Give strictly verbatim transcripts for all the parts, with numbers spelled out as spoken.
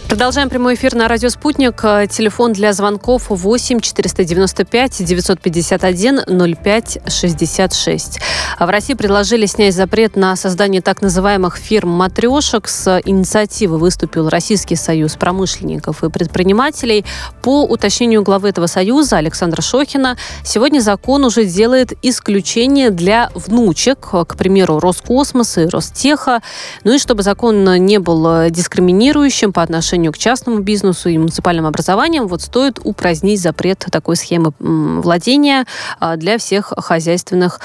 Продолжаем прямой эфир на радио «Спутник». Телефон для звонков восемь четыреста девяносто пять девятьсот пятьдесят один ноль пять шестьдесят шесть. В России предложили снять запрет на создание так называемых фирм-матрешек. С инициативой выступил Российский союз промышленников и предпринимателей. По уточнению главы этого союза Александра Шохина, сегодня закон уже делает исключение для внучек, к примеру, Роскосмоса и Ростеха. Ну и чтобы закон не был дискриминирующим по отношению к частному бизнесу и муниципальным образованиям, вот стоит упразднить запрет такой схемы владения для всех хозяйственных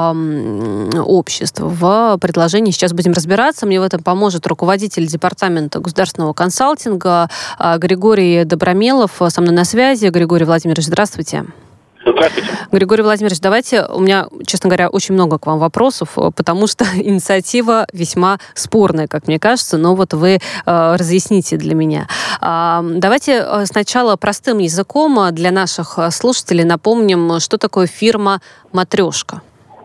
э, обществ. В предложении сейчас будем разбираться. Мне в этом поможет руководитель департамента государственного консалтинга Григорий Добромелов. Со мной на связи. Григорий Владимирович, здравствуйте. Здравствуйте. Григорий Владимирович, давайте, у меня, честно говоря, очень много к вам вопросов, потому что инициатива весьма спорная, как мне кажется, но вот вы э, разъясните для меня. Э, давайте сначала простым языком для наших слушателей напомним, что такое фирма-матрешка.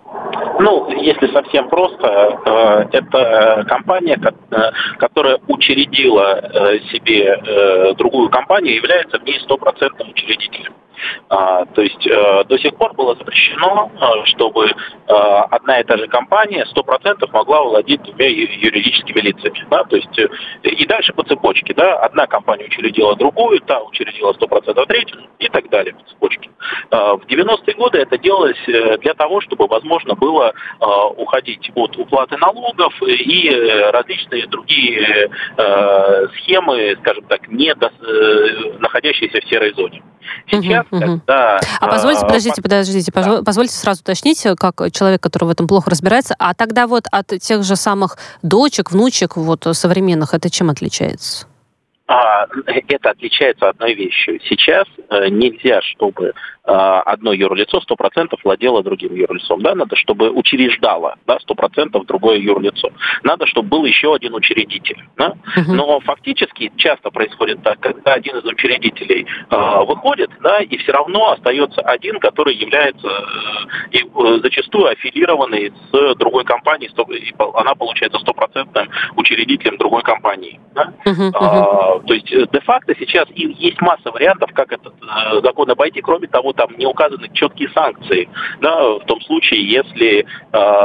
Ну, если совсем просто, э, это компания, которая учредила э, себе э, другую компанию, является в ней стопроцентным учредителем. А, то есть э, до сих пор было запрещено, э, чтобы э, одна и та же компания сто процентов могла владеть двумя юридическими лицами. Да? То есть, э, и дальше по цепочке. Да? Одна компания учредила другую, та учредила сто процентов третью и так далее по цепочке. Э, в девяностые годы это делалось для того, чтобы возможно было э, уходить от уплаты налогов и различные другие э, схемы, скажем так, не до, э, находящиеся в серой зоне. Сейчас, угу, когда... А позвольте, подождите, подождите, да. позвольте сразу уточнить, как человек, который в этом плохо разбирается, а тогда вот от тех же самых дочек, внучек вот современных, это чем отличается? А, это отличается одной вещью. Сейчас э, нельзя, чтобы э, одно юрлицо сто процентов владело другим юрлицом. Да? Надо, чтобы учреждало да, сто процентов другое юрлицо. Надо, чтобы был еще один учредитель. Да? Uh-huh. Но фактически часто происходит так, когда один из учредителей э, выходит, да, и все равно остается один, который является э, и, э, зачастую аффилированный с другой компанией, и она получается стопроцентным учредителем другой компании. Да? Uh-huh. Uh-huh. То есть, де-факто сейчас есть масса вариантов, как этот э, закон обойти. Кроме того, там не указаны четкие санкции, да, в том случае, если э,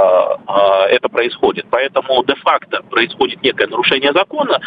э, это происходит. Поэтому де-факто происходит некое нарушение закона,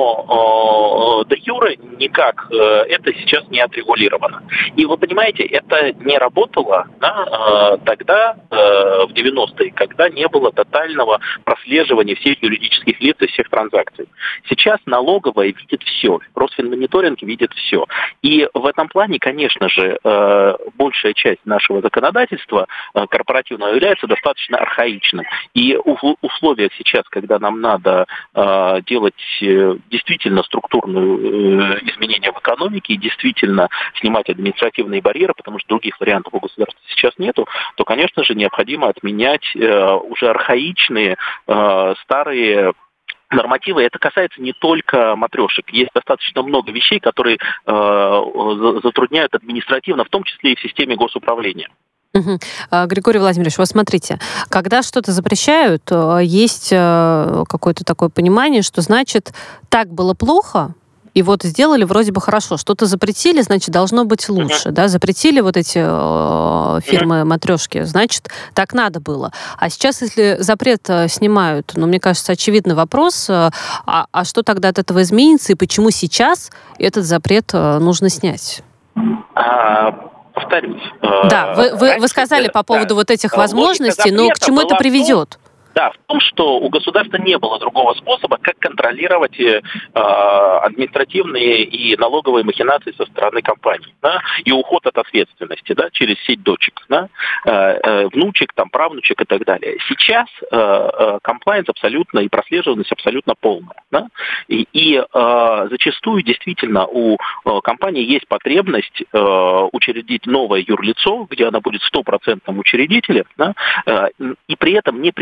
но э, де-юре никак э, это сейчас не отрегулировано. И вы понимаете, это не работало да, э, тогда, э, в девяностые, когда не было тотального прослеживания всех юридических лиц и всех транзакций. Сейчас налоговая видит все, Росфинмониторинг видит все. И в этом плане, конечно же, большая часть нашего законодательства корпоративного является достаточно архаичным. И в условиях сейчас, когда нам надо делать действительно структурные изменения в экономике и действительно снимать административные барьеры, потому что других вариантов у государства сейчас нету, то, конечно же, необходимо отменять уже архаичные, старые нормативы. Это касается не только матрешек. Есть достаточно много вещей, которые э, затрудняют административно, в том числе и в системе госуправления. Угу. Григорий Владимирович, вот смотрите, когда что-то запрещают, есть какое-то такое понимание, что значит, так было плохо, и вот сделали вроде бы хорошо. Что-то запретили, значит, должно быть лучше. Uh-huh. Да? Запретили вот эти э, фирмы-матрешки, значит, так надо было. А сейчас, если запрет э, снимают, ну, мне кажется, очевидный вопрос, э, а, а что тогда от этого изменится, и почему сейчас этот запрет э, нужно снять? А, повторюсь. Да, вы, вы, вы сказали по поводу да, вот этих возможностей, но к чему это приведет? Да, в том, что у государства не было другого способа, как контролировать э, административные и налоговые махинации со стороны компаний, да, и уход от ответственности, да, через сеть дочек, да, э, э, внучек, там, правнучек и так далее. Сейчас комплайнс э, абсолютно и прослеживаемость абсолютно полная, да, и, и э, зачастую действительно у э, компании есть потребность э, учредить новое юрлицо, где она будет стопроцентным учредителем, да, э, и при этом не привлекать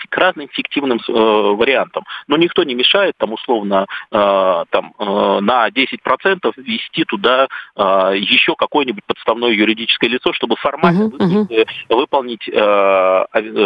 к разным фиктивным э, вариантам. Но никто не мешает там условно э, там, э, на десять процентов ввести туда э, еще какое-нибудь подставное юридическое лицо, чтобы формально uh-huh, выполнить, uh-huh. выполнить э,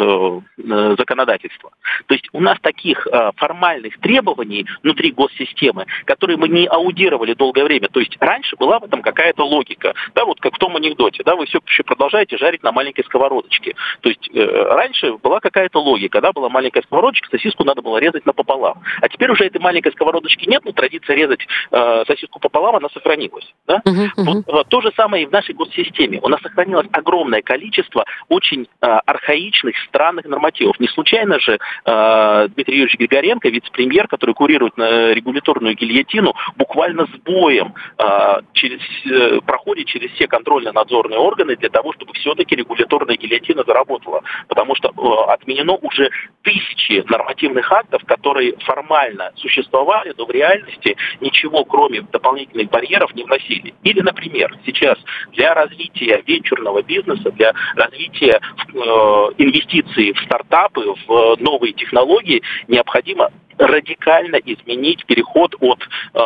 э, законодательство. То есть у нас таких э, формальных требований внутри госсистемы, которые мы не аудировали долгое время. То есть раньше была в этом какая-то логика. Да, вот как в том анекдоте. Да, вы все еще продолжаете жарить на маленькой сковородочке. То есть э, раньше была какая-то логика. Да, была маленькая сковородочка, сосиску надо было резать напополам. А теперь уже этой маленькой сковородочки нет, но традиция резать э, сосиску пополам, она сохранилась. Да? Uh-huh, uh-huh. Вот, то же самое и в нашей госсистеме. У нас сохранилось огромное количество очень э, архаичных, странных нормативов. Не случайно же э, Дмитрий Юрьевич Григоренко, вице-премьер, который курирует э, регуляторную гильотину, буквально с боем э, через, э, проходит через все контрольно-надзорные органы для того, чтобы все-таки регуляторная гильотина заработала. Потому что э, отменено уже тысячи нормативных актов, которые формально существовали, но в реальности ничего, кроме дополнительных барьеров, не вносили. Или, например, сейчас для развития венчурного бизнеса, для развития э, инвестиций в стартапы, в новые технологии необходимо радикально изменить переход от э,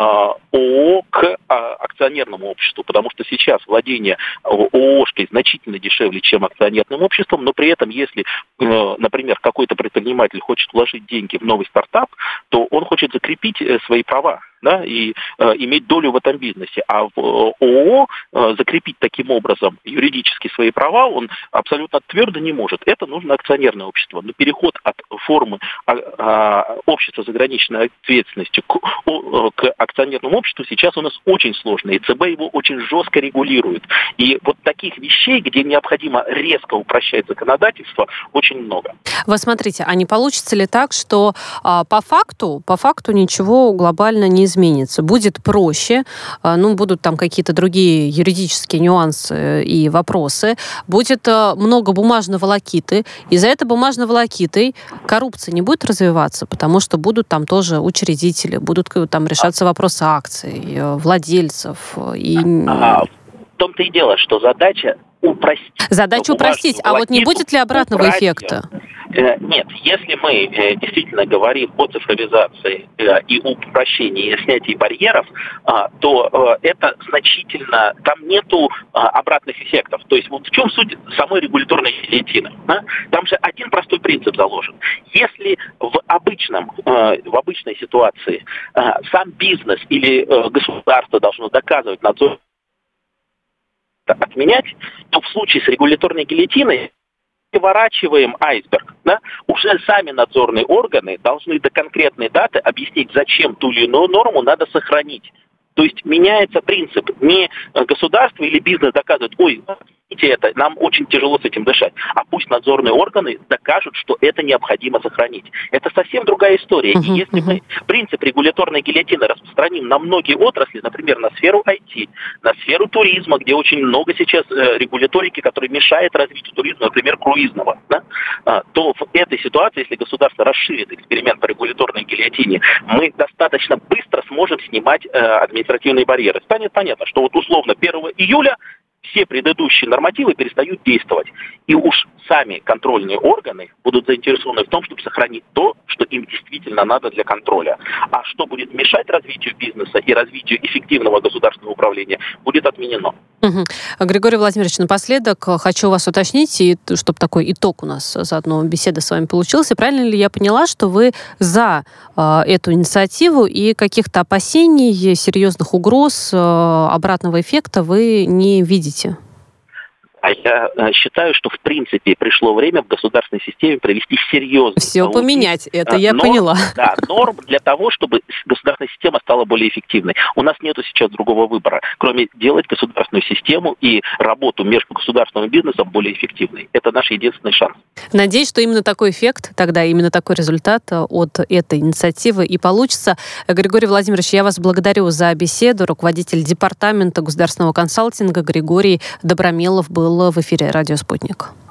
ООО к э, акционерному обществу, потому что сейчас владение ООшкой значительно дешевле, чем акционерным обществом, но при этом, если, э, например, какой-то предприниматель хочет вложить деньги в новый стартап, то он хочет закрепить э, свои права, да, и э, иметь долю в этом бизнесе. А в э, ООО э, закрепить таким образом юридически свои права он абсолютно твердо не может. Это нужно акционерное общество. Но переход от формы э, э, общества с ограниченной ответственностью к, э, к акционерному обществу сейчас у нас очень сложно. И ЦБ его очень жестко регулирует. И вот таких вещей, где необходимо резко упрощать законодательство, очень много. Вы смотрите, а не получится ли так, что э, по факту, по факту ничего глобально не изменится. Будет проще, ну, будут там какие-то другие юридические нюансы и вопросы, будет много бумажной волокиты, и за этой бумажной волокитой коррупция не будет развиваться, потому что будут там тоже учредители, будут там решаться вопросы акций, владельцев. И... А, в том-то и дело, что задача упростить. Задача упростить, а вот не будет ли обратного упростить. эффекта? Нет, если мы действительно говорим о цифровизации и упрощении, и снятии барьеров, то это значительно, там нету обратных эффектов. То есть вот в чем суть самой регуляторной гильотины? Там же один простой принцип заложен. Если в обычном, в обычной ситуации сам бизнес или государство должно доказывать надзор, отменять, то в случае с регуляторной гильотиной переворачиваем айсберг. Да? Уже сами надзорные органы должны до конкретной даты объяснить, зачем ту или иную норму надо сохранить. То есть меняется принцип. Не государство или бизнес доказывает, ой, это, нам очень тяжело с этим дышать. А пусть надзорные органы докажут, что это необходимо сохранить. Это совсем другая история. Uh-huh, и если uh-huh. мы принцип регуляторной гильотины распространим на многие отрасли, например, на сферу ай ти, на сферу туризма, где очень много сейчас э, регуляторики, которые мешают развитию туризма, например, круизного, да, а, то в этой ситуации, если государство расширит эксперимент по регуляторной гильотине, мы достаточно быстро сможем снимать э, административные барьеры. Станет понятно, что вот условно первого июля все предыдущие нормативы перестают действовать. И уж сами контрольные органы будут заинтересованы в том, чтобы сохранить то, что им действительно надо для контроля. А что будет мешать развитию бизнеса и развитию эффективного государственного управления, будет отменено. Угу. Григорий Владимирович, напоследок хочу вас уточнить, и чтобы такой итог у нас заодно беседы с вами получился. Правильно ли я поняла, что вы за э, эту инициативу и каких-то опасений, серьезных угроз, э, обратного эффекта вы не видите? А я считаю, что в принципе пришло время в государственной системе провести серьезный Все аудит, поменять, это я норм, поняла. Да, норм для того, чтобы государственная система стала более эффективной. У нас нету сейчас другого выбора, кроме делать государственную систему и работу между государственным и бизнесом более эффективной. Это наш единственный шанс. Надеюсь, что именно такой эффект, тогда именно такой результат от этой инициативы и получится. Григорий Владимирович, я вас благодарю за беседу. Руководитель департамента государственного консалтинга Григорий Добромелов был в эфире «Радио Спутник».